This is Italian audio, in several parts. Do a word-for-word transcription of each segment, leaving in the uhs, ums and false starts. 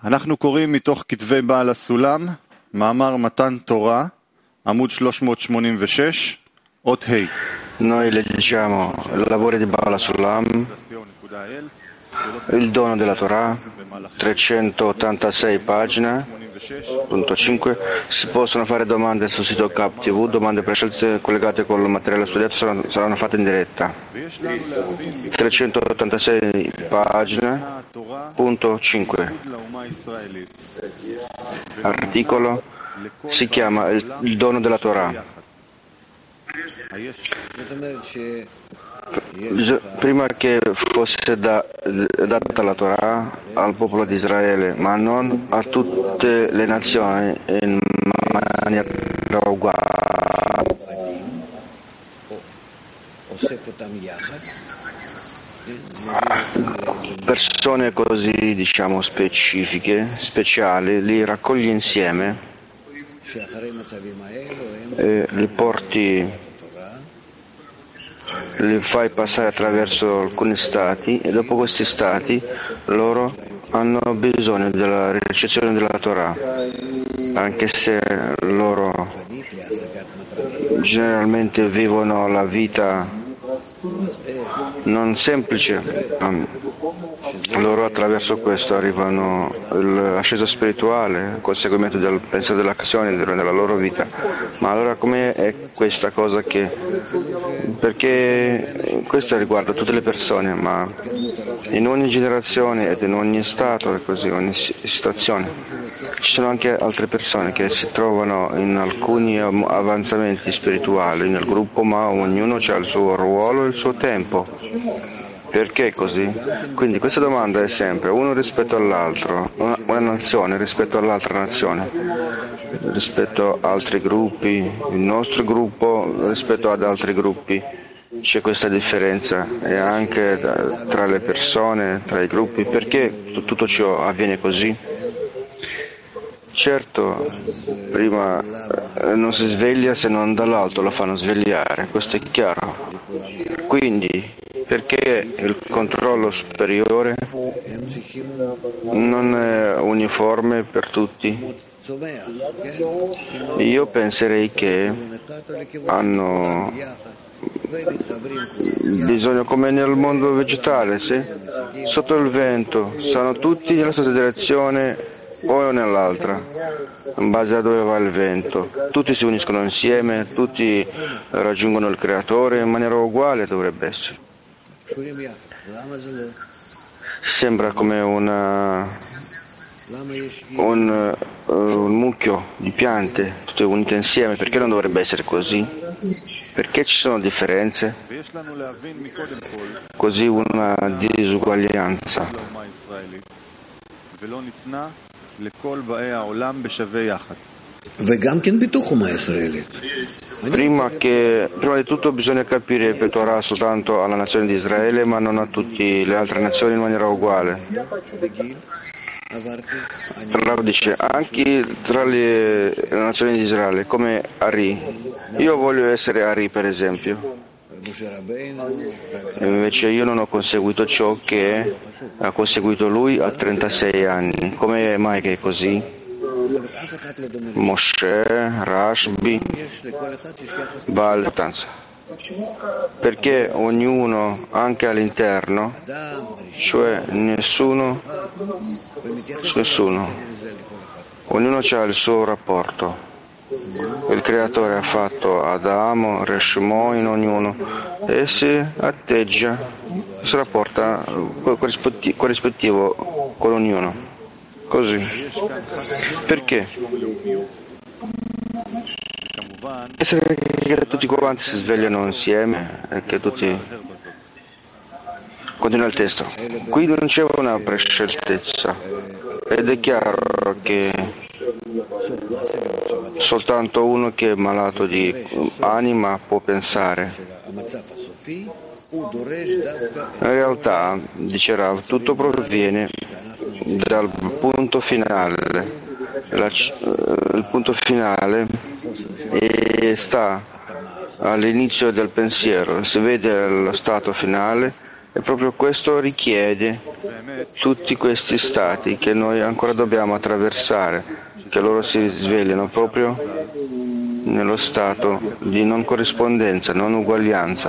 אנחנו קוראים מתוך כתבי בעל הסולם, מאמר מתן תורה, עמוד שלוש מאות שמונים ושש, אות ה'. Noi leggiamo i lavori di Baal Sulam, il dono della Torah, trecentottantasei pagina, punto cinque. Si possono fare domande sul sito K T V, domande prescelte collegate con il materiale studiato saranno, saranno fatte in diretta. trecentottantasei pagina, punto cinque. Articolo si chiama il, il dono della Torah. Prima che fosse da, data la Torah al popolo di Israele, ma non a tutte le nazioni in maniera uguale. Persone così, diciamo, specifiche, speciali, li raccogli insieme e li porti, li fai passare attraverso alcuni stati e dopo questi stati loro hanno bisogno della ricezione della Torah, anche se loro generalmente vivono la vita non semplice. Loro attraverso questo arrivano all'ascesa spirituale, al conseguimento del pensiero dell'azione nella loro vita. Ma allora com'è è questa cosa che, perché questo riguarda tutte le persone, ma in ogni generazione ed in ogni stato è così, ogni situazione. Ci sono anche altre persone che si trovano in alcuni avanzamenti spirituali nel gruppo, ma ognuno ha il suo ruolo e il suo tempo. Perché così? Quindi questa domanda è sempre uno rispetto all'altro, una, una nazione rispetto all'altra nazione, rispetto a altri gruppi, il nostro gruppo rispetto ad altri gruppi. C'è questa differenza e anche tra le persone, tra i gruppi. Perché tutto ciò avviene così? Certo, prima non si sveglia se non dall'alto lo fanno svegliare, questo è chiaro. Quindi, perché il controllo superiore non è uniforme per tutti? Io penserei che hanno bisogno, come nel mondo vegetale, sì? Sotto il vento, sono tutti nella stessa direzione o nell'altra, in base a dove va il vento. Tutti si uniscono insieme, tutti raggiungono il Creatore in maniera uguale, dovrebbe essere. Sembra come una, un, un mucchio di piante, tutte unite insieme. Perché non dovrebbe essere così? Perché ci sono differenze? Così una disuguaglianza. Prima, che, prima di tutto bisogna capire che Torah soltanto alla nazione di Israele, ma non a tutte le altre nazioni in maniera uguale. Rav dice anche tra le, le nazioni di Israele, come Ari. Io voglio essere Ari, per esempio. E invece io non ho conseguito ciò che ha conseguito lui a trentasei anni. Come mai che è così? Moshe, Rashbi, Baal, Tanza. Perché ognuno, anche all'interno, cioè nessuno, nessuno, ognuno ha il suo rapporto. Il Creatore ha fatto Adamo, Reshmo in ognuno e si atteggia, si rapporta corrispettivo con ognuno. Così. Perché? Essere che tutti quanti si svegliano insieme e che tutti. Continua il testo. Qui non c'è una presceltezza ed è chiaro che soltanto uno che è malato di anima può pensare. In realtà, dice Rav, tutto proviene dal punto finale. La, il punto finale sta all'inizio del pensiero, si vede lo stato finale E proprio questo richiede tutti questi stati che noi ancora dobbiamo attraversare, che loro si svegliano proprio nello stato di non corrispondenza, non uguaglianza.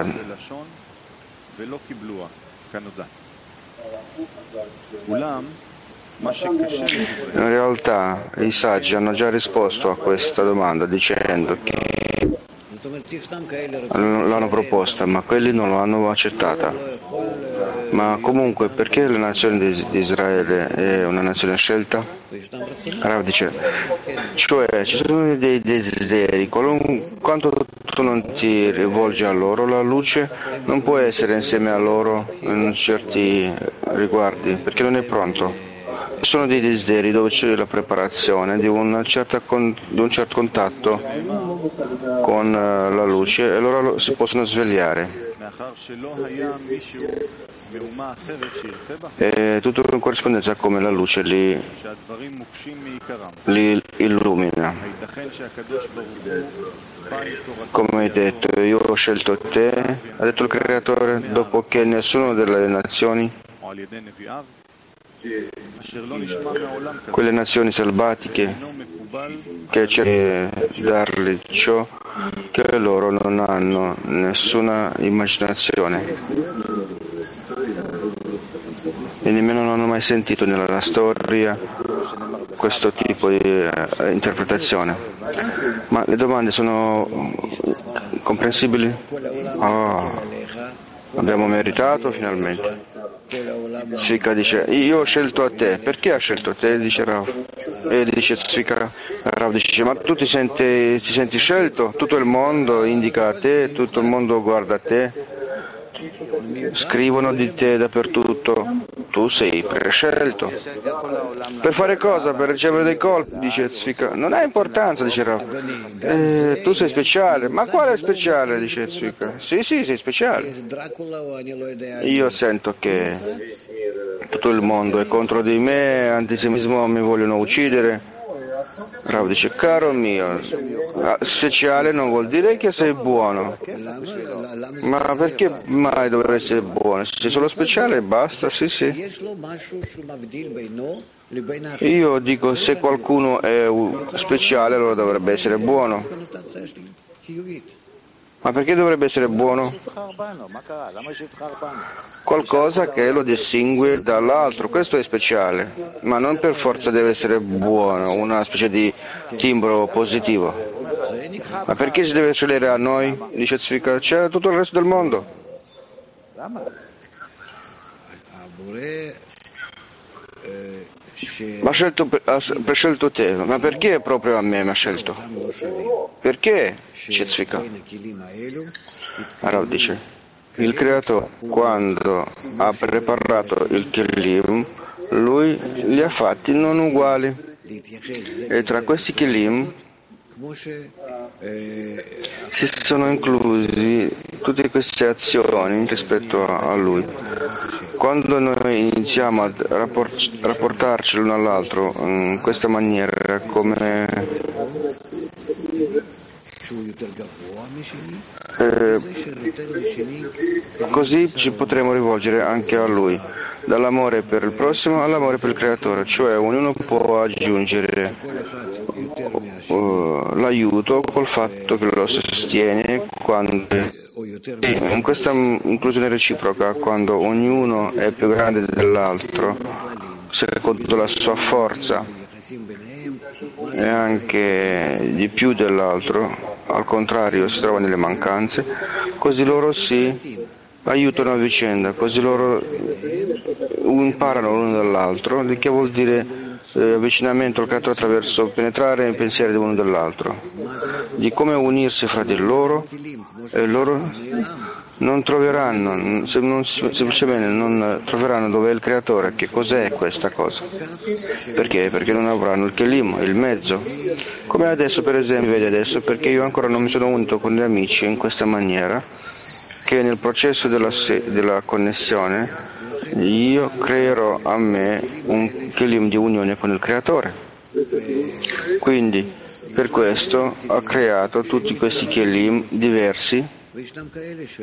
In realtà i saggi hanno già risposto a questa domanda dicendo che l'hanno proposta, ma quelli non l'hanno accettata. Ma comunque, perché la nazione di Israele è una nazione scelta? Rav dice, cioè ci sono dei desideri, quando tu non ti rivolgi a loro, la luce non può essere insieme a loro in certi riguardi, perché non è pronto. Sono dei desideri dove c'è la preparazione di, una certa con, di un certo contatto con uh, la luce e loro si possono svegliare. E tutto in corrispondenza come la luce li, li illumina. Come hai detto, io ho scelto te, ha detto il Creatore, dopo che nessuno delle nazioni, quelle nazioni selvatiche, che cercano di dargli ciò che loro non hanno nessuna immaginazione e nemmeno non hanno mai sentito nella storia questo tipo di uh, interpretazione. Ma le domande sono comprensibili? Oh. Abbiamo meritato finalmente. Zvika dice, io ho scelto a te. Perché ha scelto te? Dice Rav. E dice Zvika, Rav dice, ma tu ti senti, ti senti scelto? Tutto il mondo indica a te, tutto il mondo guarda a te. Scrivono di te dappertutto. Tu sei prescelto. Per fare cosa? Per ricevere dei colpi, dice Zvika. Non ha importanza, dice Rav. Eh, tu sei speciale. Ma quale speciale, dice Zvika. Sì, sì, sei speciale. Io sento che tutto il mondo è contro di me, antisemitismo, mi vogliono uccidere. Rav dice, caro mio, speciale non vuol dire che sei buono. Ma perché mai dovrei essere buono? Se sei solo speciale basta, sì sì. Io dico, se qualcuno è speciale allora dovrebbe essere buono. Ma perché dovrebbe essere buono? Qualcosa che lo distingue dall'altro, questo è speciale, ma non per forza deve essere buono, una specie di timbro positivo. Ma perché si deve scegliere a noi? Dice Zvika, c'è tutto il resto del mondo. Ma ha scelto, ha prescelto te, ma perché proprio a me mi ha scelto? Perché? Dice Zvika. Rav dice, il Creatore quando ha preparato il Kelim, lui li ha fatti non uguali e tra questi Kelim si sono inclusi tutte queste azioni rispetto a lui. Quando noi iniziamo a rapport- rapportarci l'uno all'altro in questa maniera, come eh, così ci potremo rivolgere anche a lui, dall'amore per il prossimo all'amore per il Creatore, cioè ognuno può aggiungere uh, l'aiuto col fatto che lo sostiene quando in questa inclusione reciproca, quando ognuno è più grande dell'altro secondo la sua forza e anche di più dell'altro, al contrario si trova nelle mancanze, così loro si aiutano a vicenda, così loro imparano l'uno dall'altro, il che vuol dire eh, avvicinamento al Creatore attraverso penetrare nei pensieri dell'uno dell'altro, di come unirsi fra di loro, e loro non troveranno, se non, semplicemente non troveranno dove è il Creatore. Che cos'è questa cosa? Perché? Perché non avranno il Kelim, il mezzo. Come adesso, per esempio, vedi adesso, perché io ancora non mi sono unito con gli amici in questa maniera, che nel processo della, della connessione io creerò a me un Kelim di unione con il Creatore. Quindi, per questo ha creato tutti questi Kelim diversi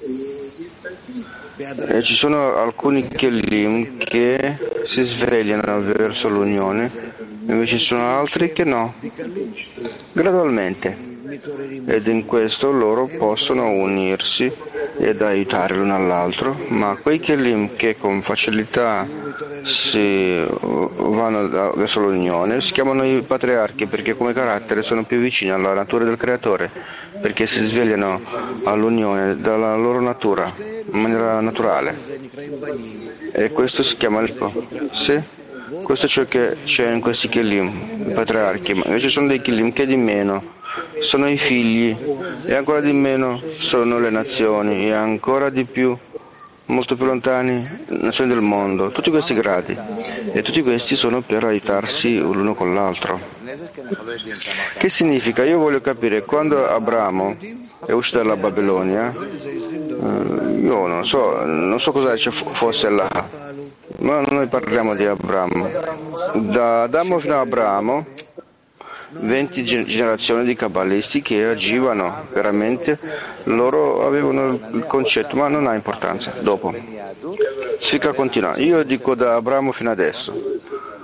E ci sono alcuni kelim che si svegliano verso l'unione, invece ci sono altri che no, gradualmente. Ed in questo loro possono unirsi ed aiutare l'uno all'altro, ma quei kelim che con facilità si vanno verso l'unione si chiamano i patriarchi, perché come carattere sono più vicini alla natura del creatore, perché si svegliano all'unione dalla loro natura in maniera naturale, e questo si chiama il sì? Questo è ciò che c'è in questi kelim, i patriarchi, ma invece sono dei kelim che di meno sono i figli, e ancora di meno sono le nazioni, e ancora di più, molto più lontani, nazioni del mondo. Tutti questi gradi, e tutti questi sono per aiutarsi l'uno con l'altro. Che significa? Io voglio capire, quando Abramo è uscito dalla Babilonia, io non so, non so cosa ci fosse là, ma noi parliamo di Abramo. Da Adamo fino a Abramo, venti generazioni di cabalisti che agivano veramente, loro avevano il concetto, ma non ha importanza. Dopo Sfika continua, io dico da Abramo fino adesso.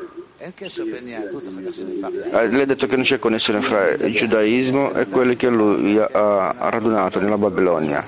Lei ha detto che non c'è connessione fra il giudaismo e quelli che lui ha radunato nella Babilonia.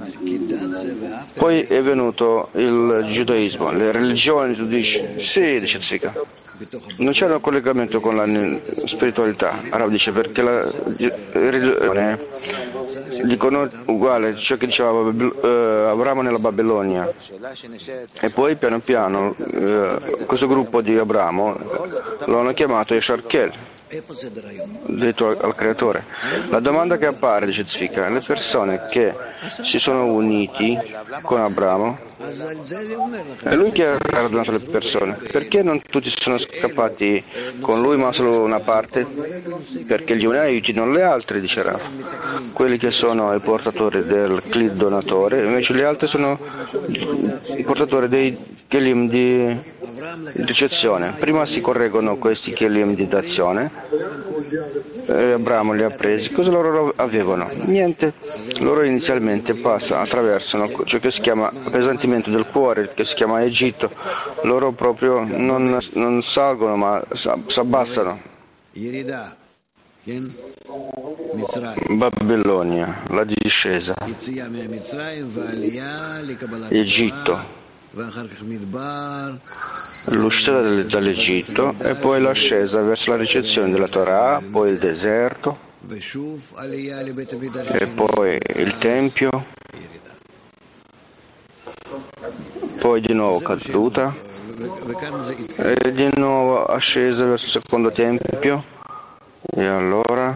Poi è venuto il giudaismo, le religioni, tu dici? Sì, dice Sfika. Non c'è un collegamento con la spiritualità. Arav dice perché la religione dicono uguale ciò che diceva Abramo nella Babilonia, e poi piano piano eh, questo gruppo di Abramo lo hanno chiamato Esharkel, detto al, al creatore. La domanda che appare, dice Tzvika, le persone che si sono uniti con Abramo, è lui che ha radunato le persone, perché non tutti sono scappati con lui ma solo una parte? Perché gli uni aiutino le altre, dice Rav. Quelli che sono i portatori del Klid donatore, invece gli altri sono i portatori dei kelim di ricezione. Prima si correggono questi kelim di dazione, e Abramo li ha presi. Cosa loro avevano? Niente. Loro inizialmente passano, attraversano ciò che si chiama appesantimento del cuore, che si chiama Egitto. Loro proprio non, non salgono ma si abbassano. Babilonia, la discesa, Egitto, l'uscita dall'Egitto e poi l'ascesa verso la ricezione della Torah, poi il deserto e poi il Tempio, poi di nuovo caduta e di nuovo ascesa verso il secondo Tempio, e allora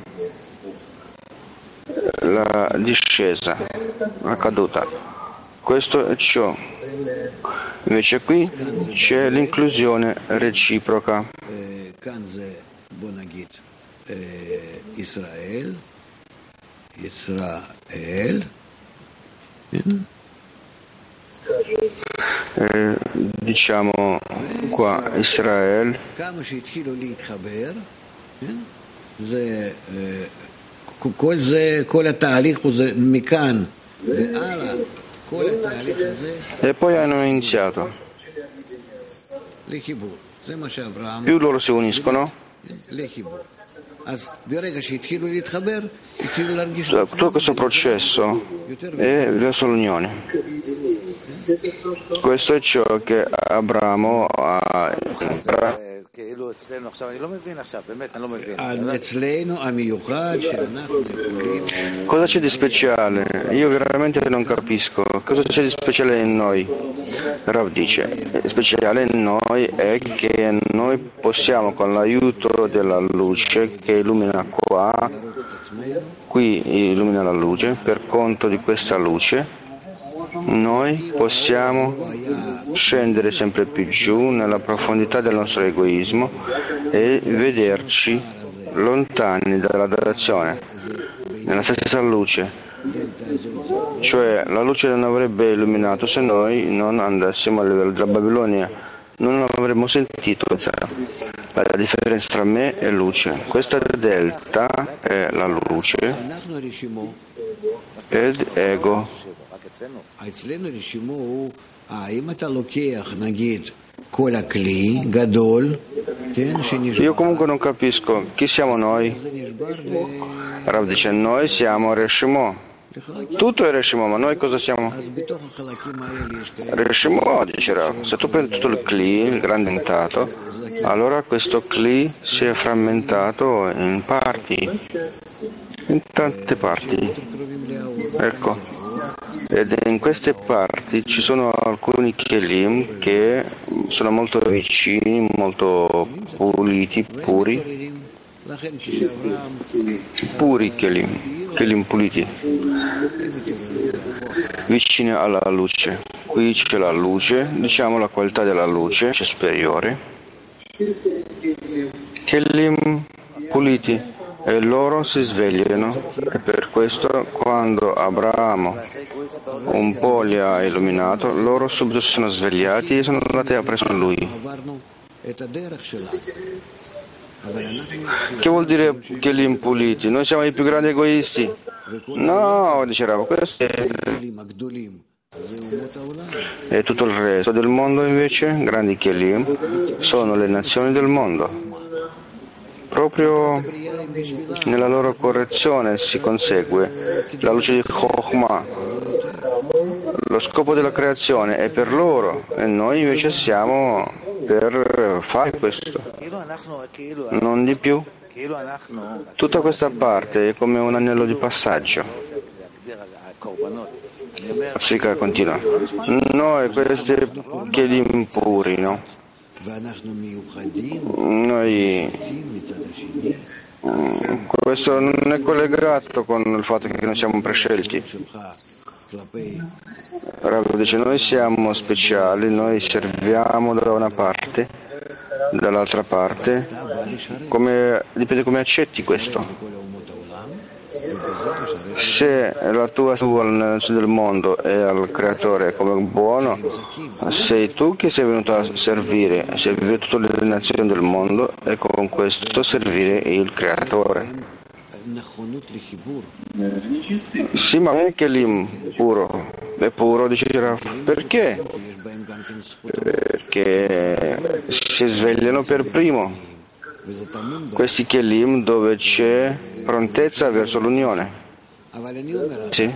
la discesa, la caduta. Questo è ciò. Invece qui c'è l'inclusione reciproca. Israel, Eh, diciamo qua Israele, כל זה, כל התהליך הוא זה מכאן והלאה, כל התהליך הזה e poi hanno iniziato. לחיבור. זה מה שאברהם Più loro si uniscono, לחיבור. אז ברגע שהתחילו להתחבר, התחילו להרגיש tutto questo processo è verso l'unione. Questo è ciò che Abramo ha. Cosa c'è di speciale? Io veramente non capisco. Cosa c'è di speciale in noi? Rav dice, speciale in noi è che noi possiamo, con l'aiuto della luce che illumina qua, qui illumina la luce, per conto di questa luce, noi possiamo scendere sempre più giù nella profondità del nostro egoismo e vederci lontani dalla dazione, nella stessa luce. Cioè la luce non avrebbe illuminato se noi non andassimo a livello della Babilonia, non avremmo sentito la differenza tra me e luce. Questa delta è la luce ed ego. אצלנו רשימו הוא, אם אתה לוקח נגיד כל הכלי גדול, Io comunque non capisco chi siamo noi. Rav dice noi siamo Reshimo. Tutto è Reshimo, ma noi cosa siamo? Reshimo, dice Rav, se tu prendi tutto il Kli, il grande dentato, allora questo Kli si è frammentato in parti, in tante parti. Ecco, ed in queste parti ci sono alcuni Kelim che sono molto vicini, molto puliti, puri, puri Kelim, Kelim puliti, vicini alla luce. Qui c'è la luce, diciamo la qualità della luce c'è superiore. Kelim puliti. E loro si svegliano, e per questo quando Abramo un po' li ha illuminato, loro subito si sono svegliati e sono andati a presso lui. Che vuol dire che gli impuliti? Noi siamo i più grandi egoisti? No, diceva, questo è... E tutto il resto del mondo invece, grandi Kelim, sono le nazioni del mondo. Proprio nella loro correzione si consegue la luce di Chokhmah. Lo scopo della creazione è per loro e noi invece siamo per fare questo, non di più. Tutta questa parte è come un anello di passaggio. Sika continua. Noi questi Kelim impuri, no? Noi, questo non è collegato con il fatto che noi siamo prescelti. Rav dice noi siamo speciali, noi serviamo da una parte, dall'altra parte, come, dipende come accetti questo. Se la tua tua del mondo è al creatore come buono, sei tu che sei venuto a servire, servire tutte le nazioni del mondo e con questo servire il creatore. Sì, ma non è che lì puro, è puro, dice Rav. Perché? Perché si svegliano per primo. Questi Kelim dove c'è prontezza verso l'unione. Sì.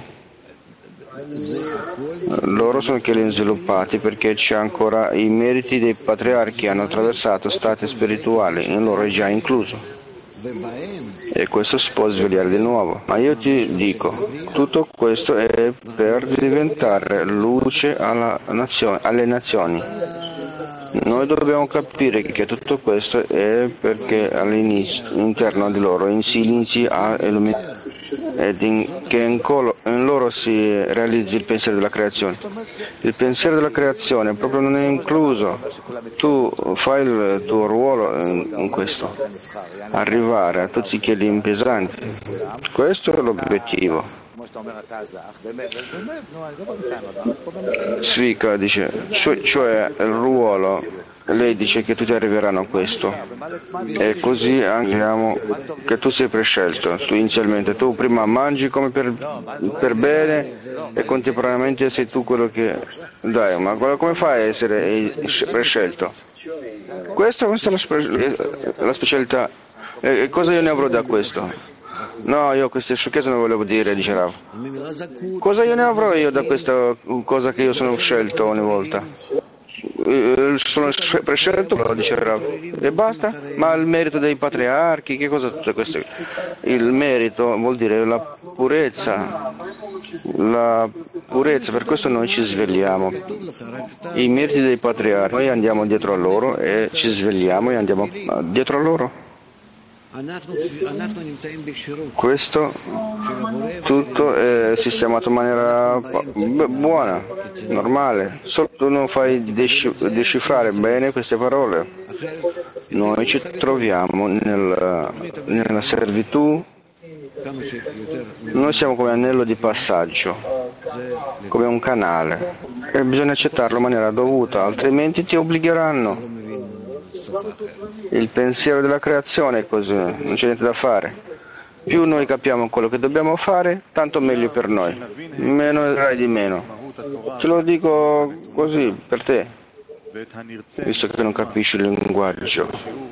Loro sono Kelim sviluppati perché c'è ancora i meriti dei patriarchi, hanno attraversato stati spirituali, in loro è già incluso. E questo si può svegliare di nuovo. Ma io ti dico, tutto questo è per diventare luce alla nazione, alle nazioni. Noi dobbiamo capire che tutto questo è perché all'interno di loro in si inizi a illuminare ed in, che in, colo, in loro si realizzi il pensiero della creazione. Il pensiero della creazione proprio non è incluso. Tu fai il tuo ruolo in, in questo, arrivare a tutti i Kelim pesanti. Questo è l'obiettivo. Svika dice, cioè, cioè il ruolo, lei dice che tutti arriveranno a questo e così andiamo che tu sei prescelto, tu inizialmente tu prima mangi come per, per bene e contemporaneamente sei tu quello che dai, ma come fai a essere prescelto? Questa, questa è la, spe, la specialità e cosa io ne avrò da questo? No, io queste sciocchezze non volevo dire, dice Rav. Cosa io ne avrò io da questa cosa che io sono scelto ogni volta? Sono prescelto, dice Rav, e basta? Ma il merito dei patriarchi, che cosa tutto questo? Il merito vuol dire la purezza, la purezza, per questo noi ci svegliamo. I meriti dei patriarchi, noi andiamo dietro a loro e ci svegliamo e andiamo dietro a loro. Questo tutto è sistemato in maniera buona, normale, solo tu non fai decifrare bene queste parole. Noi ci troviamo nel, nella servitù, noi siamo come anello di passaggio, come un canale e bisogna accettarlo in maniera dovuta, altrimenti ti obbligheranno. Il pensiero della creazione è così, non c'è niente da fare. Più noi capiamo quello che dobbiamo fare, tanto meglio per noi. Meno avrai di meno. Te lo dico così per te, visto che non capisci il linguaggio.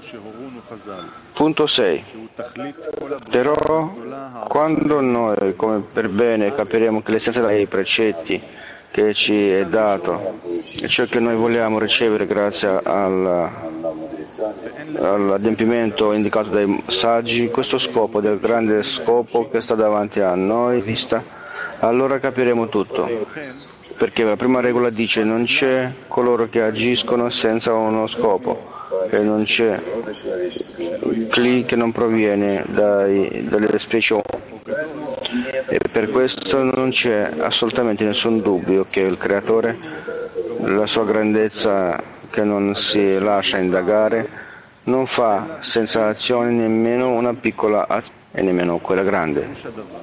Punto sei. Però quando noi, come per bene, capiremo che l'essenza dei precetti che ci è dato e ciò che noi vogliamo ricevere grazie al, all'adempimento indicato dai saggi, questo scopo del grande scopo che sta davanti a noi, vista, allora capiremo tutto. Perché la prima regola dice non c'è coloro che agiscono senza uno scopo e non c'è cli che non proviene dai, dalle specie e per questo non c'è assolutamente nessun dubbio che il Creatore, la sua grandezza che non si lascia indagare, non fa senza azione nemmeno una piccola azione e nemmeno quella grande.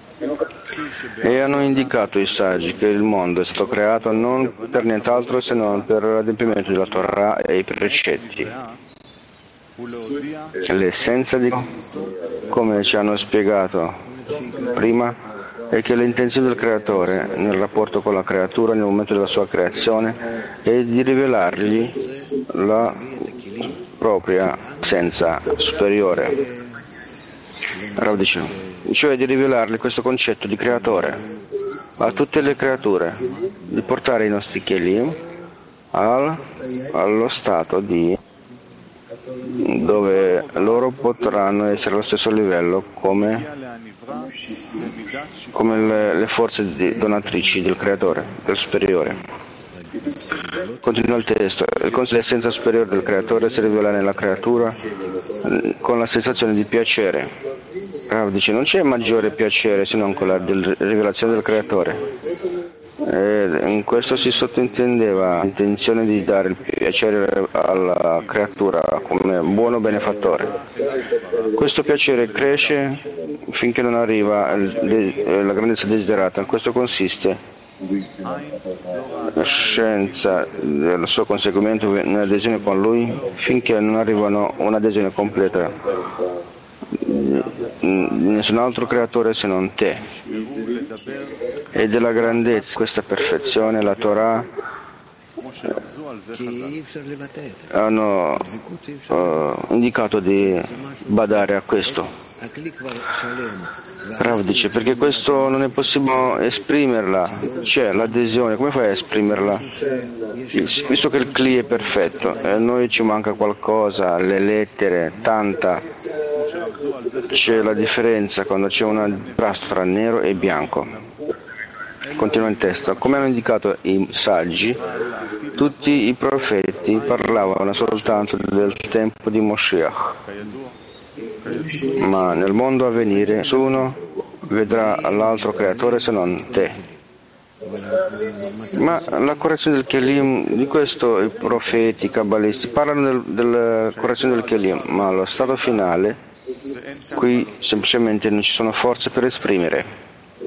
E hanno indicato i saggi che il mondo è stato creato non per nient'altro se non per l'adempimento della Torah e i precetti. L'essenza di, come ci hanno spiegato prima, è che l'intenzione del Creatore nel rapporto con la creatura nel momento della sua creazione è di rivelargli la propria essenza superiore. Rav dice, cioè di rivelargli questo concetto di creatore a tutte le creature, di portare i nostri kelim al, allo stato di dove loro potranno essere allo stesso livello come, come le, le forze di, donatrici del creatore, del superiore. Continua il testo. Il consiglio dell'essenza superiore del creatore si rivela nella creatura con la sensazione di piacere. Rav dice non c'è maggiore piacere se non quella della rivelazione del creatore. E in questo si sottintendeva l'intenzione di dare il piacere alla creatura come buono benefattore. Questo piacere cresce finché non arriva la grandezza desiderata. Questo consiste la scienza del suo conseguimento nell'adesione con lui finché non arrivano un'adesione completa di nessun altro creatore se non te. E della grandezza questa perfezione la Torah hanno uh, indicato di badare a questo. Rav dice perché questo non è possibile esprimerla, c'è l'adesione, come fai a esprimerla? Visto che il Kli è perfetto e a noi ci manca qualcosa, le lettere, tanta, c'è la differenza quando c'è un contrasto tra nero e bianco. Continua il testo. Come hanno indicato i saggi, tutti i profeti parlavano soltanto del tempo di Moshiach. Ma nel mondo a venire nessuno vedrà l'altro creatore se non te. Ma la correzione del Kelim, di questo i profeti, i kabbalisti parlano del, della correzione del Kelim, ma allo stato finale qui semplicemente non ci sono forze per esprimere.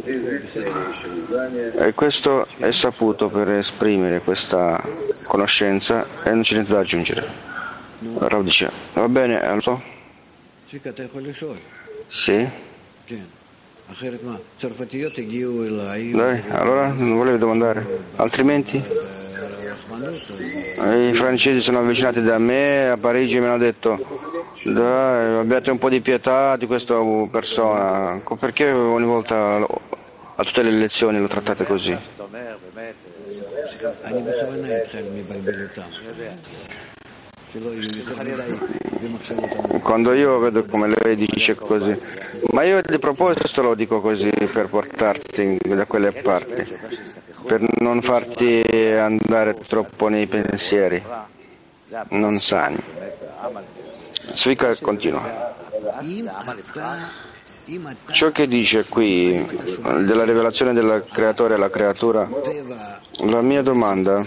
E questo è saputo per esprimere questa conoscenza e non c'è niente da aggiungere. Rav dice, va bene, allora? Sì. Dai, allora non volevi domandare. Altrimenti? I francesi sono avvicinati da me a Parigi e mi hanno detto dai, abbiate un po' di pietà di questa persona. Perché ogni volta a tutte le lezioni lo trattate così? Quando io vedo come lei dice così, ma io di proposito lo dico così per portarti da quelle parti, per non farti andare troppo nei pensieri non sani. Svika continua. Ciò che dice qui della rivelazione del creatore alla creatura, la mia domanda,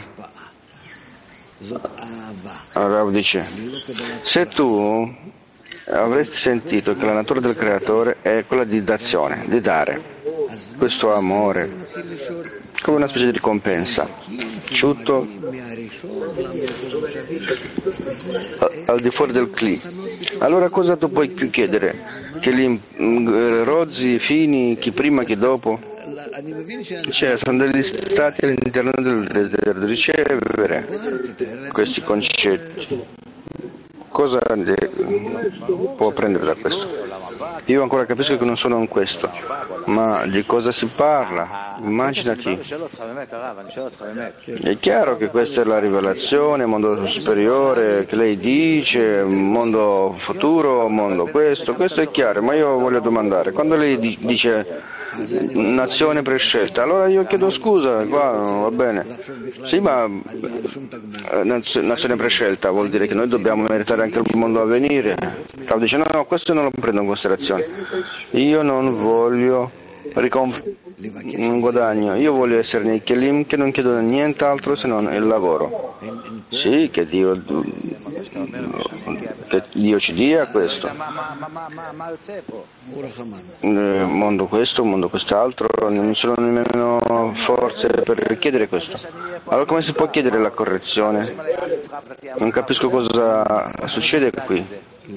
Rav dice, se tu avresti sentito che la natura del creatore è quella di d'azione, di dare, questo amore, come una specie di ricompensa, ciutto, al di fuori del Kli. Allora cosa tu puoi più chiedere? Che gli rozzi fini, chi prima, chi dopo? Cioè, sono degli stati all'interno del desiderio di ricevere questi concetti. Cosa può prendere da questo? Io ancora capisco che non sono in questo, ma di cosa si parla? Immaginati. È chiaro che questa è la rivelazione, mondo superiore, che lei dice, mondo futuro, mondo questo, questo è chiaro, ma io voglio domandare, quando lei dice nazione prescelta, allora io chiedo scusa, qua va bene. Sì, ma nazione prescelta vuol dire che noi dobbiamo meritare anche il mondo a venire. Rav dice no, no, questo non lo prendo in considerazione. Io non voglio ricomp- un guadagno, io voglio essere nei Kelim che non chiedono nient'altro se non il lavoro. Sì, che Dio, che Dio ci dia questo. Eh, mondo questo, mondo quest'altro, non ci sono nemmeno forze per richiedere questo. Allora come si può chiedere la correzione? Non capisco cosa succede qui.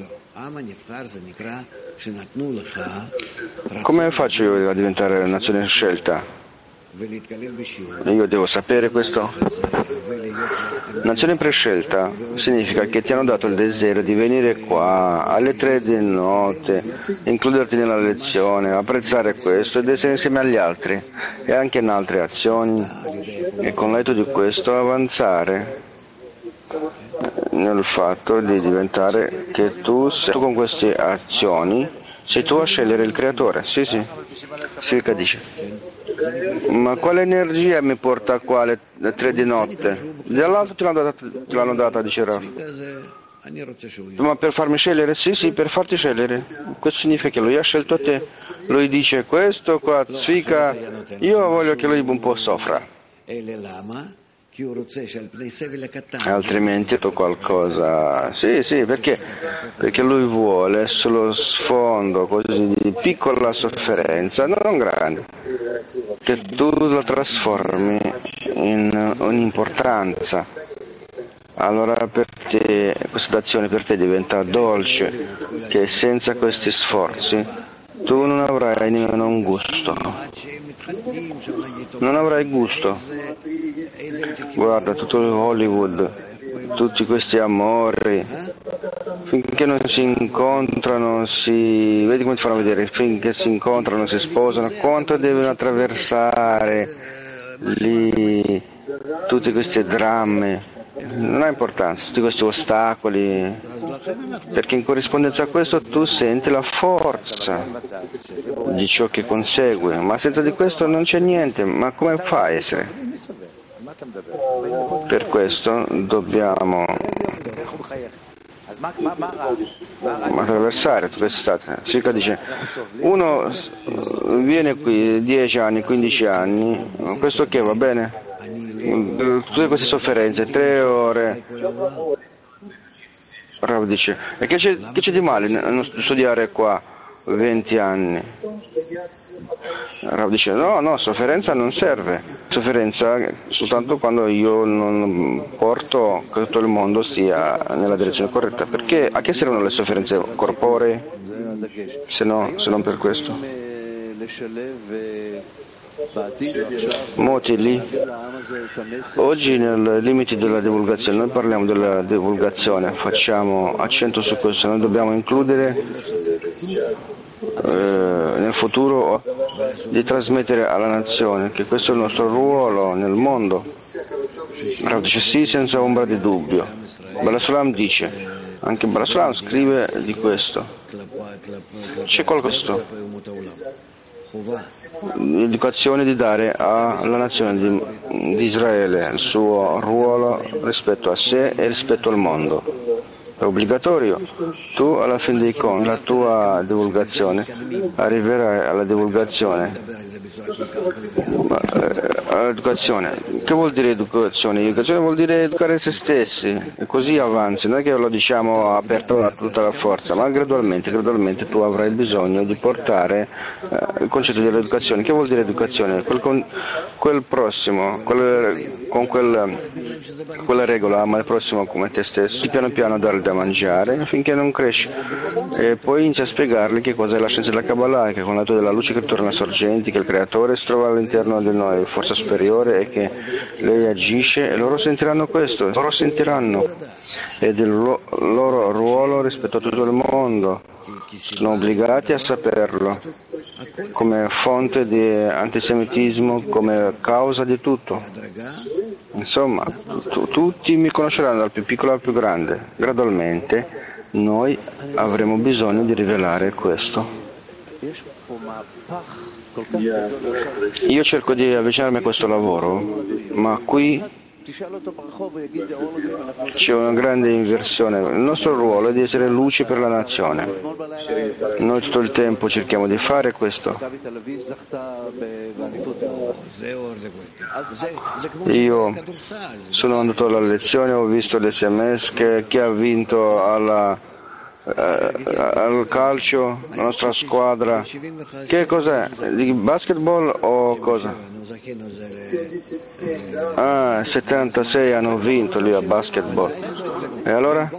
Come faccio io a diventare nazione scelta? Io devo sapere questo? Nazione prescelta significa che ti hanno dato il desiderio di venire qua alle tre di notte, includerti nella lezione, apprezzare questo ed essere insieme agli altri e anche in altre azioni e con l'aiuto di questo avanzare nel fatto di diventare che tu sei tu con queste azioni sei tu a scegliere il creatore. Sì, sì. Sirka dice. Ma quale energia mi porta qua alle tre di notte? Dall'alto te l'hanno data, te l'hanno data, dice Rav. Ma per farmi scegliere? Sì, sì, per farti scegliere. Questo significa che lui ha scelto te. Lui dice questo qua, Tzvika, io voglio che lui un po' soffra. Altrimenti ho qualcosa. Sì, sì, perché? Perché lui vuole sullo sfondo così di piccola sofferenza, non grande, che tu lo trasformi in un'importanza. Allora per te questa azione per te diventa dolce, che senza questi sforzi tu non avrai nemmeno un gusto. Non avrai gusto. Guarda, tutto Hollywood, tutti questi amori, finché non si incontrano, si vedi come ti fanno vedere, finché si incontrano, si sposano, quanto devono attraversare lì tutti questi drammi. Non ha importanza, tutti questi ostacoli, perché in corrispondenza a questo tu senti la forza di ciò che consegue, ma senza di questo non c'è niente. Ma come fai a essere? Per questo dobbiamo attraversare queste state. Sika dice, uno viene qui dieci anni, quindici anni, questo che va bene? Tutte queste sofferenze, tre ore. Rav dice, e che c'è, che c'è di male non studiare qua venti anni? Rav dice, no, no, sofferenza non serve. Sofferenza soltanto quando io non porto che tutto il mondo stia nella direzione corretta. Perché a che servono le sofferenze corporee? Se no, se non per questo. Moti lì. Oggi nel limite della divulgazione, noi parliamo della divulgazione, facciamo accento su questo, noi dobbiamo includere eh, nel futuro di trasmettere alla nazione che questo è il nostro ruolo nel mondo. Rav dice sì, senza ombra di dubbio. Balasulam dice, anche Balasulam scrive di questo. C'è qualcosa. L'educazione di dare alla nazione di, di Israele il suo ruolo rispetto a sé e rispetto al mondo. È obbligatorio. Tu alla fine dei conti, la tua divulgazione, arriverai alla divulgazione, ma, eh, all'educazione. Che vuol dire educazione? Educazione vuol dire educare se stessi, e così avanzi, non è che lo diciamo aperto a tutta la forza, ma gradualmente, gradualmente tu avrai bisogno di portare eh, il concetto dell'educazione. Che vuol dire educazione? Quel, con, quel prossimo, quel, con quel, quella regola, ama il prossimo come te stesso, piano piano dargli da mangiare finché non cresce, e poi inizia a spiegargli che cos'è la scienza della Kabbalah, che con l'aiuto della luce che torna a sorgenti, che il creatore si trova all'interno di noi, forza superiore, e che lei agisce, e loro sentiranno questo, loro sentiranno, ed il lo, loro ruolo rispetto a tutto il mondo, sono obbligati a saperlo, come fonte di antisemitismo, come causa di tutto. Insomma, tu, tutti mi conosceranno dal più piccolo al più grande. Gradualmente noi avremo bisogno di rivelare questo. Io cerco di avvicinarmi a questo lavoro, ma qui c'è una grande inversione. Il nostro ruolo è di essere luce per la nazione. Noi tutto il tempo cerchiamo di fare questo. Io sono andato alla lezione, ho visto l'esse emme esse che chi ha vinto alla Uh, al calcio, la nostra squadra. Che cos'è? Di basketball o cosa? Ah, settantasei hanno vinto lì a basketball. E allora?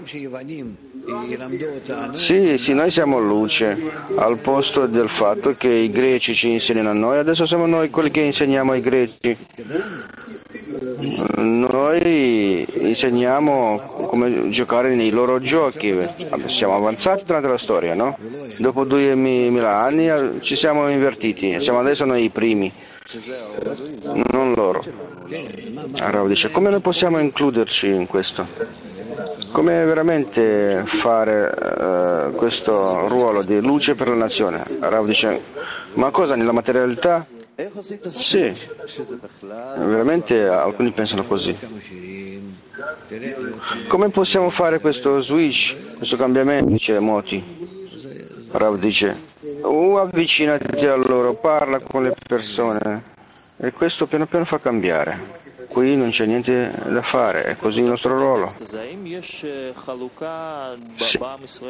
Sì, sì, noi siamo luce, al posto del fatto che i greci ci insegnano a noi, adesso siamo noi quelli che insegniamo ai greci. Noi insegniamo come giocare nei loro giochi. Siamo avanzati durante la storia, no? Dopo duemila anni ci siamo invertiti, siamo adesso noi i primi, non loro. Rav dice, come noi possiamo includerci in questo? Come veramente fare uh, questo ruolo di luce per la nazione? Rav dice, ma cosa, nella materialità? Sì, veramente alcuni pensano così. Come possiamo fare questo switch, questo cambiamento? Dice Moti. Rav dice, uh, avvicinati a loro, parla con le persone, e questo piano piano fa cambiare. Qui non c'è niente da fare, è così il nostro ruolo. Sì.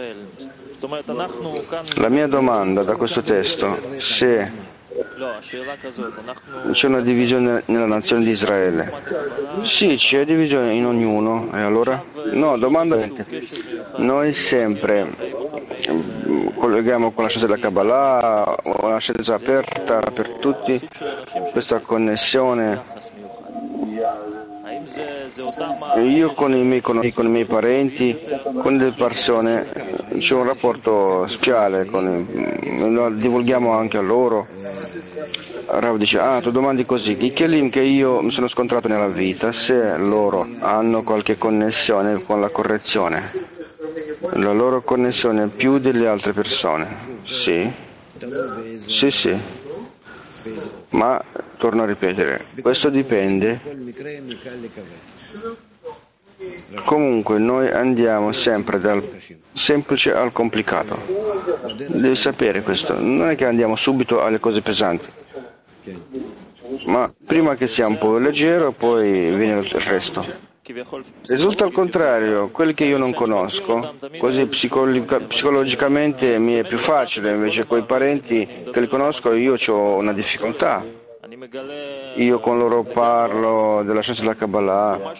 La mia domanda da questo testo, se c'è una divisione nella nazione di Israele. Sì, c'è divisione in ognuno. E allora? No, domanda. Noi sempre colleghiamo con la scienza della Kabbalah, una scienza aperta per tutti, questa connessione. Io con i miei, con i miei parenti, con le persone, c'è un rapporto speciale, con, lo divulghiamo anche a loro. Rav dice, ah, tu domandi così, i kelim che io mi sono scontrato nella vita, se loro hanno qualche connessione con la correzione, la loro connessione più delle altre persone, sì, sì, sì. Ma, torno a ripetere, questo dipende. Comunque noi andiamo sempre dal semplice al complicato. Devi sapere questo, non è che andiamo subito alle cose pesanti, ma prima che sia un po' leggero poi viene il resto. Risulta al contrario, quelli che io non conosco, così psicologica, psicologicamente mi è più facile, invece con i parenti che li conosco io ho una difficoltà. Io con loro parlo della scienza della Kabbalah.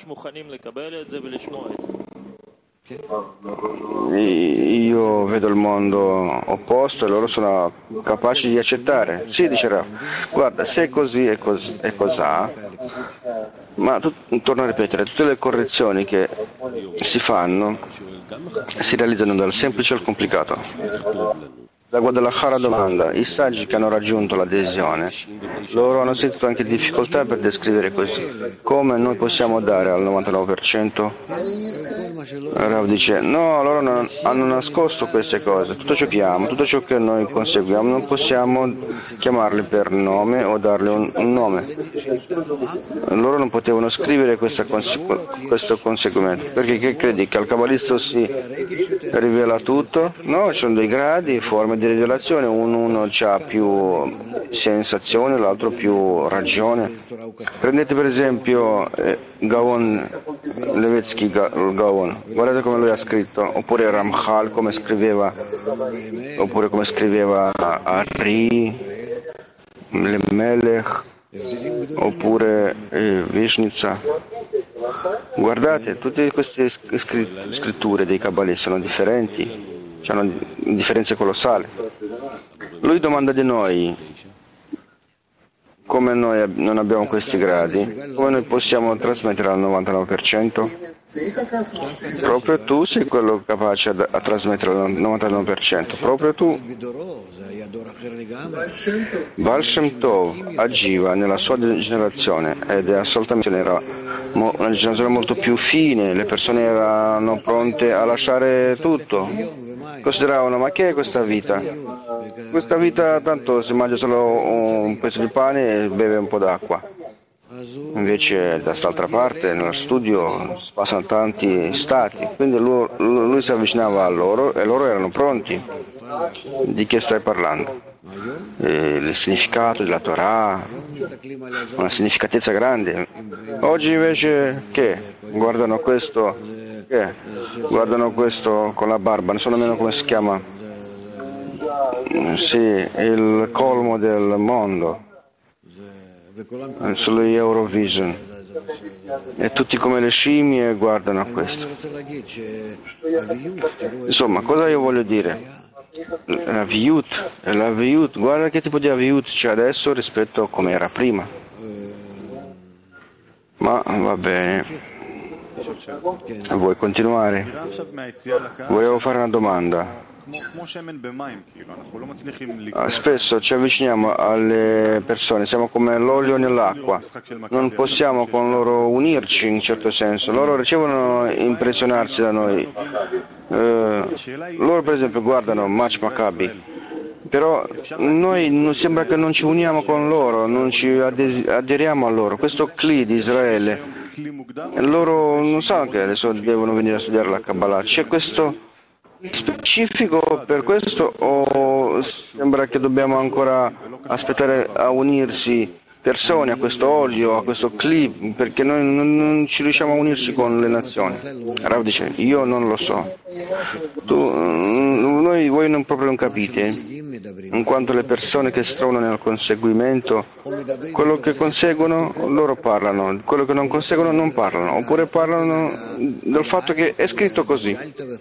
Io vedo il mondo opposto e loro sono capaci di accettare. Sì, dice Rav, guarda, se è così e così e cos'ha, ma tu, torno a ripetere, tutte le correzioni che si fanno si realizzano dal semplice al complicato. Da Guadalajara domanda, i saggi che hanno raggiunto l'adesione, loro hanno sentito anche difficoltà per descrivere così. Come noi possiamo dare al novantanove per cento? Rav dice, no, loro non, hanno nascosto queste cose, tutto ciò che amo, tutto ciò che noi conseguiamo, non possiamo chiamarli per nome o dargli un, un nome. Loro non potevano scrivere questa conse- questo conseguimento, perché che credi, che al cabalisto si rivela tutto? No, ci sono dei gradi, forme di rivelazione, uno ha più sensazione, l'altro più ragione. Prendete per esempio eh, Gaon, Levetsky Gaon, guardate come lui ha scritto, oppure Ramchal come scriveva, oppure come scriveva Ari, Melech, oppure eh, Vishnitsa. Guardate, tutte queste scritture dei Kabbalisti sono differenti, hanno differenze colossali. Lui domanda di noi, come noi non abbiamo questi gradi, come noi possiamo trasmettere al novantanove per cento? Proprio tu sei quello capace a, a trasmettere al novantanove per cento, proprio tu. Baal Shem Tov agiva nella sua generazione ed è assolutamente era una generazione molto più fine, le persone erano pronte a lasciare tutto, consideravano ma che è questa vita? Questa vita tanto si mangia solo un pezzo di pane e beve un po' d'acqua. Invece da quest'altra parte nello studio passano tanti stati, quindi lui, lui si avvicinava a loro e loro erano pronti. Di che stai parlando? Eh, il significato della Torah, una significatezza grande. Oggi invece che? Guardano questo, che? Guardano questo con la barba, non so nemmeno come si chiama. Sì, il colmo del mondo. Sullo Eurovision e tutti come le scimmie guardano a questo. Insomma, cosa io voglio dire? La viut, la viut, guarda che tipo di viut c'è adesso rispetto a come era prima. Ma va bene. Vuoi continuare? Volevo fare una domanda. Spesso ci avviciniamo alle persone, siamo come l'olio nell'acqua, non possiamo con loro unirci in un certo senso, loro ricevono impressionarsi da noi, eh, loro per esempio guardano Match Maccabi, però noi non, sembra che non ci uniamo con loro, non ci aderiamo a loro, questo Kli di Israele, loro non sanno che adesso devono venire a studiare la Kabbalah, c'è questo specifico per questo o sembra che dobbiamo ancora aspettare a unirsi persone a questo olio, a questo clip, perché noi non, non ci riusciamo a unirci con le nazioni? Rav dice, io non lo so. Tu, noi, voi non proprio non capite, in quanto le persone che si trovano nel conseguimento, quello che conseguono loro parlano, quello che non conseguono non parlano, oppure parlano del fatto che è scritto così.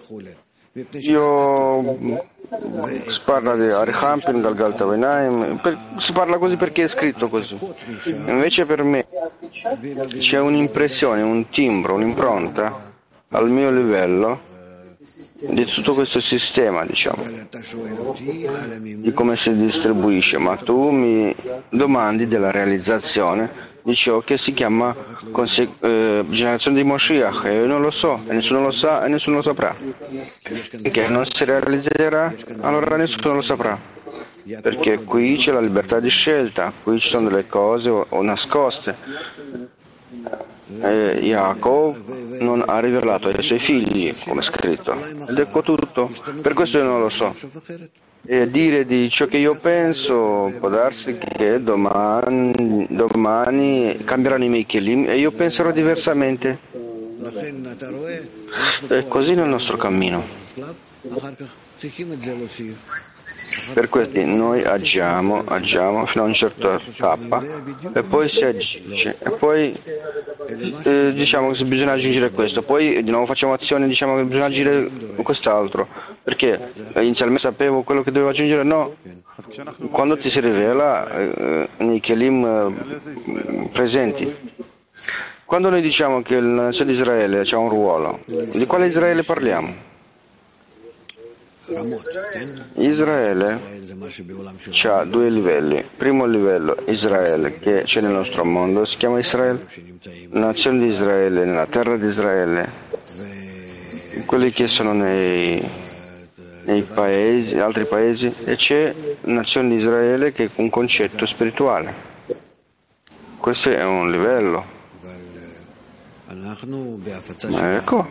Io si parla di Arihampin, Galgalta Venaim, si parla così perché è scritto così. Invece per me c'è un'impressione, un timbro, un'impronta al mio livello di tutto questo sistema, diciamo, di come si distribuisce, ma tu mi domandi della realizzazione di ciò che si chiama conse- eh, generazione di Moshiach, e io non lo so, e nessuno lo sa e nessuno lo saprà. Che non si realizzerà, allora nessuno lo saprà. Perché qui c'è la libertà di scelta, qui ci sono delle cose o, o nascoste. E Yaakov non ha rivelato ai suoi figli, come è scritto. Ed ecco tutto. Per questo io non lo so. E dire di ciò che io penso, può darsi che domani, domani cambieranno i miei kelim e io penserò diversamente. È così nel nostro cammino. Per questo noi agiamo, agiamo fino a una certa tappa e poi si agisce e poi eh, diciamo che bisogna aggiungere questo, poi di nuovo facciamo azione, diciamo che bisogna agire quest'altro, perché inizialmente sapevo quello che dovevo aggiungere, no, quando ti si rivela eh, nei kelim eh, presenti. Quando noi diciamo che la nazione di Israele ha un ruolo, di quale Israele parliamo? Israele ha due livelli. Primo livello, Israele, che c'è nel nostro mondo, si chiama Israele, la nazione di Israele, nella terra di Israele, quelli che sono nei, nei paesi, altri paesi, e c'è la nazione di Israele che è un concetto spirituale. Questo è un livello. Ecco,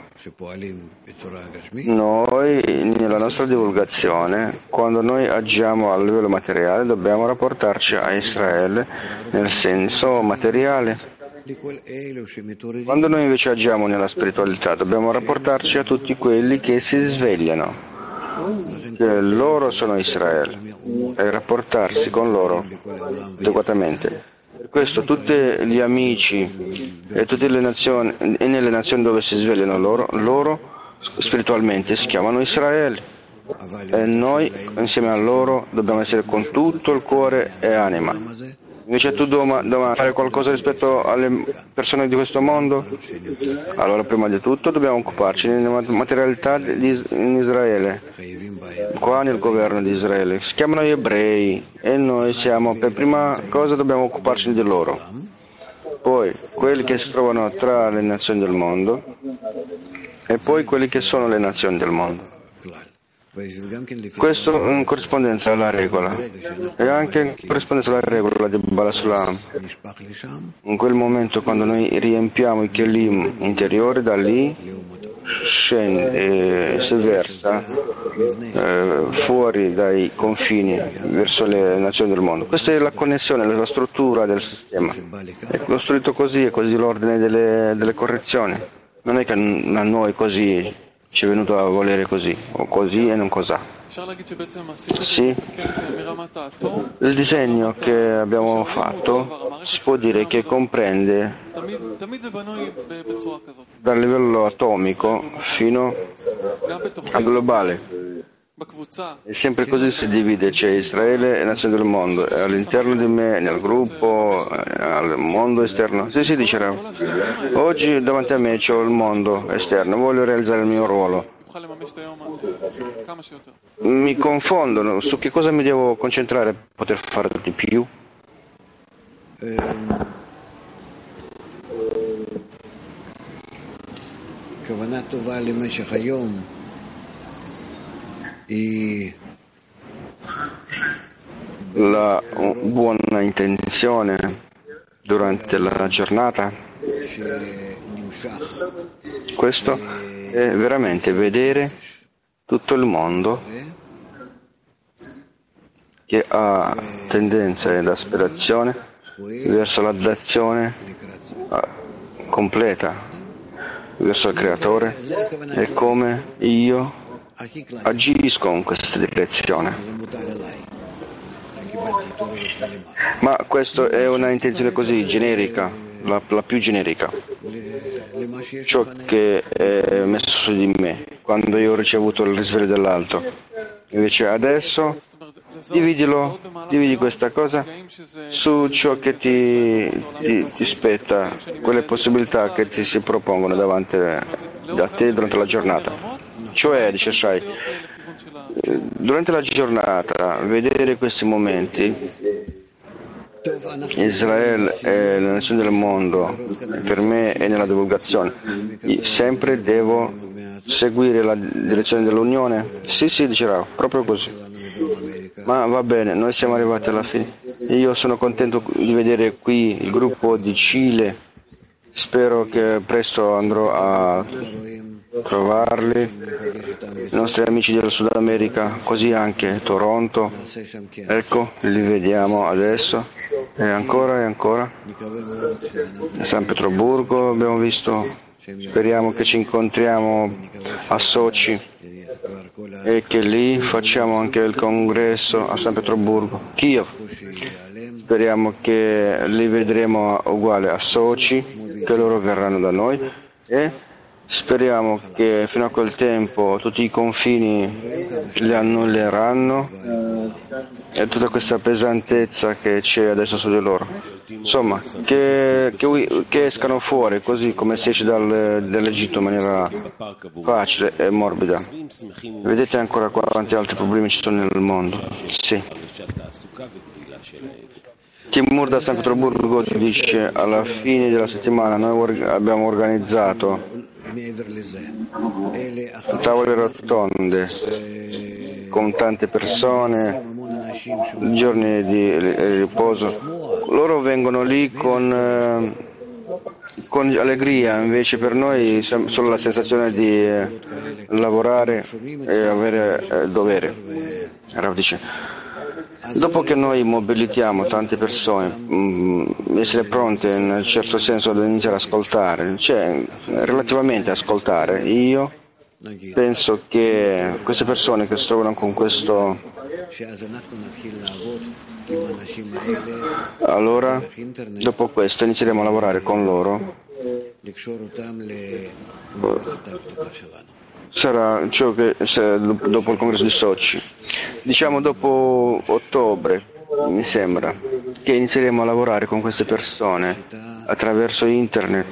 noi nella nostra divulgazione, quando noi agiamo a livello materiale, dobbiamo rapportarci a Israele nel senso materiale. Quando noi invece agiamo nella spiritualità, dobbiamo rapportarci a tutti quelli che si svegliano, che loro sono Israele, e rapportarsi con loro adeguatamente. Per questo tutti gli amici e tutte le nazioni, e nelle nazioni dove si svegliano loro, loro spiritualmente si chiamano Israele. E noi insieme a loro dobbiamo essere con tutto il cuore e anima. Invece tu devi fare qualcosa rispetto alle persone di questo mondo? Allora prima di tutto dobbiamo occuparci della materialità di, in Israele, qua nel governo di Israele. Si chiamano gli ebrei e noi siamo, per prima cosa dobbiamo occuparci di loro. Poi quelli che si trovano tra le nazioni del mondo e poi quelli che sono le nazioni del mondo. Questo in corrispondenza alla regola e anche in corrispondenza alla regola di Baal Sulam. In quel momento quando noi riempiamo i kelim interiori, da lì scende e si versa eh, fuori dai confini verso le nazioni del mondo. Questa è la connessione, la struttura del sistema. È costruito così, è così l'ordine delle, delle correzioni. Non è che a noi così ci è venuto a volere così, o così e non cos'ha. Sì, il disegno che abbiamo fatto si può dire che comprende dal livello atomico fino al globale. E sempre così si divide, c'è Israele e nazioni del mondo, e all'interno di me, nel gruppo, al mondo esterno. Sì, sì, dice Rav. Oggi davanti a me c'è il mondo esterno, voglio realizzare il mio ruolo. Mi confondono, su che cosa mi devo concentrare per poter fare di più? La buona intenzione durante la giornata, questo è veramente vedere tutto il mondo che ha tendenza ed aspirazione verso l'adazione completa verso il Creatore e come io agisco in questa direzione. Ma questa è una intenzione così generica, la, la più generica, ciò che è messo su di me quando io ho ricevuto il risveglio dell'alto. Invece adesso dividilo, dividi questa cosa su ciò che ti, ti, ti spetta, quelle possibilità che ti si propongono davanti da te durante la giornata. Cioè, dice Shai, durante la giornata, vedere questi momenti, Israele e le nazioni del mondo, per me è nella divulgazione. Sempre devo seguire la direzione dell'unione? Sì, sì, dicerà, proprio così. Ma va bene, noi siamo arrivati alla fine. Io sono contento di vedere qui il gruppo di Cile. Spero che presto andrò a trovarli, i nostri amici del Sud America, così anche Toronto, ecco, li vediamo adesso, e ancora e ancora. San Pietroburgo abbiamo visto, speriamo che ci incontriamo a Sochi e che lì facciamo anche il congresso a San Pietroburgo, Kiev. Speriamo che li vedremo uguale a Sochi, che loro verranno da noi e speriamo che fino a quel tempo tutti i confini li annulleranno e tutta questa pesantezza che c'è adesso su di loro. Insomma, che, che, che escano fuori così come si esce dal, dall'Egitto in maniera facile e morbida. Vedete ancora quanti altri problemi ci sono nel mondo? Sì. Timur da San Pietroburgo dice: alla fine della settimana noi or- abbiamo organizzato tavole rotonde con tante persone, giorni di riposo. Loro vengono lì con, con allegria, invece per noi solo la sensazione di eh, lavorare e avere eh, dovere. Rav dice, dopo che noi mobilitiamo tante persone, mh, essere pronte in un certo senso ad iniziare ad ascoltare, cioè relativamente ascoltare, io penso che queste persone che si trovano con questo, allora dopo questo inizieremo a lavorare con loro, sarà ciò che dopo il congresso di Sochi, diciamo dopo ottobre, mi sembra che inizieremo a lavorare con queste persone attraverso internet,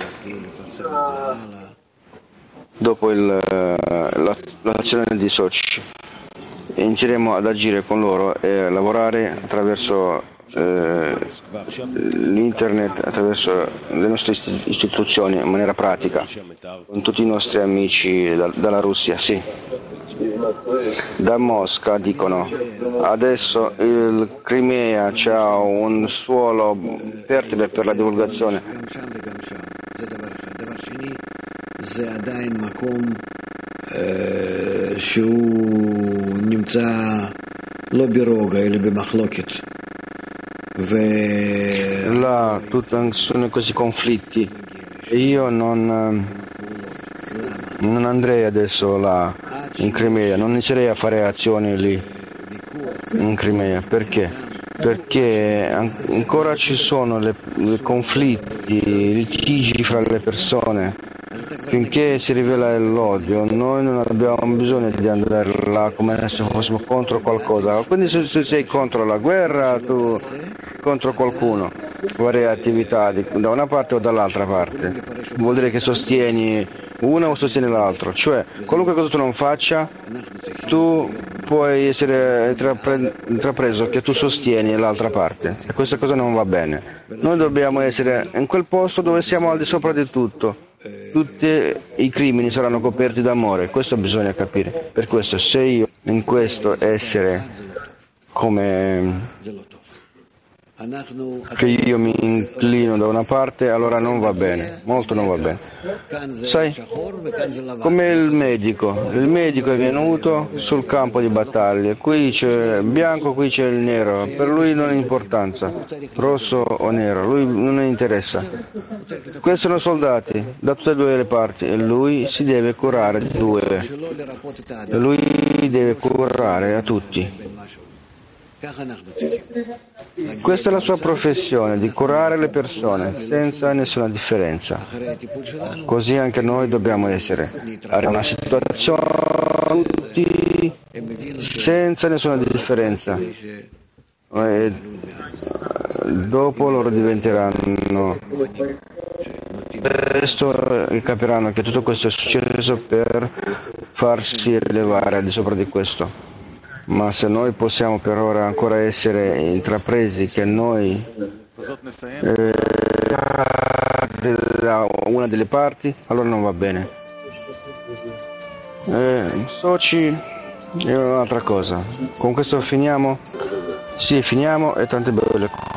dopo il, la, l'azione di Sochi inizieremo ad agire con loro e a lavorare attraverso eh, l'internet, attraverso le nostre istituzioni in maniera pratica, con tutti i nostri amici da, dalla Russia, sì. Da Mosca dicono, adesso il Crimea c'ha un suolo fertile per la divulgazione. שהוא נמצא לא ברוגע אלא במחלוקת. Là tutto sono questi conflitti e io non, non andrei adesso là in Crimea, non inizierei a fare azioni lì in Crimea. Perché? Perché ancora ci sono le, le conflitti, i litigi fra le persone. Finché si rivela l'odio, noi non abbiamo bisogno di andare là come se fossimo contro qualcosa. Quindi se, se sei contro la guerra, tu contro qualcuno, varie attività di, da una parte o dall'altra parte, vuol dire che sostieni uno o sostieni l'altro. Cioè, qualunque cosa tu non faccia, tu puoi essere intrapre- intrapreso che tu sostieni l'altra parte. E questa cosa non va bene. Noi dobbiamo essere in quel posto dove siamo al di sopra di tutto. Tutti i crimini saranno coperti d'amore, questo bisogna capire. Per questo, se io in questo essere come che io mi inclino da una parte, allora non va bene, molto non va bene. Sai, come il medico, il medico è venuto sul campo di battaglia, qui c'è il bianco, qui c'è il nero, per lui non ha importanza, rosso o nero, lui non ne interessa. Questi sono soldati da tutte e due le parti e lui si deve curare di due, lui deve curare a tutti. Questa è la sua professione, di curare le persone senza nessuna differenza. Così anche noi dobbiamo essere. Avere una situazione tutti senza nessuna differenza. E dopo loro diventeranno. Presto capiranno che tutto questo è successo per farsi elevare al di sopra di questo. Ma se noi possiamo per ora ancora essere intrapresi che noi eh, da una delle parti, allora non va bene. Eh, Sochi è un'altra cosa. Con questo finiamo? Sì, finiamo e tante belle cose.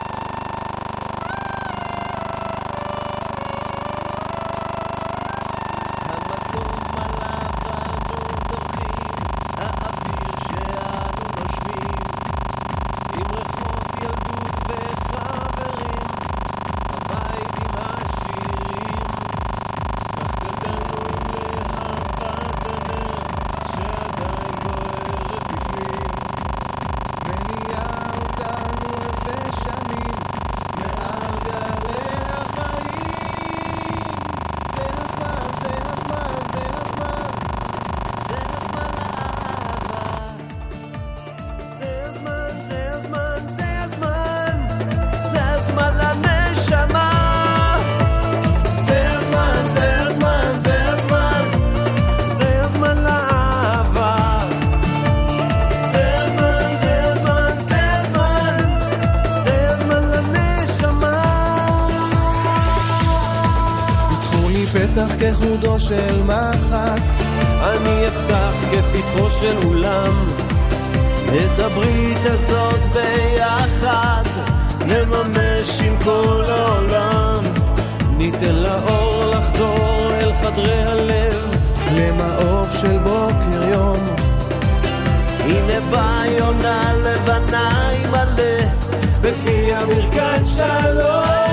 פתח כחודו של מחט, אני אפתח כפתחו של אולם, את הברית הזאת ביחד נממש עם כל העולם. ניתן לאור לחדור אל חדרי הלב, למעוף של בוקר יום. הנה באה יונה לבנה עם מלא, בפי המרכז שלום.